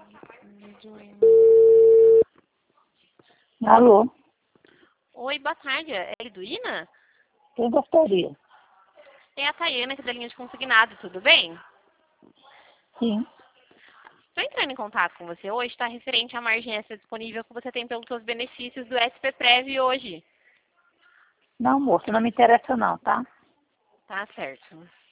Alô? Oi, boa tarde. É Liduína? Quem gostaria? É a Tayana aqui da linha de consignado, tudo bem? Sim. Estou entrando em contato com você hoje, está referente à margem extra disponível que você tem pelos seus benefícios do SPPrev hoje. Não, moça, não me interessa não, tá? Tá certo.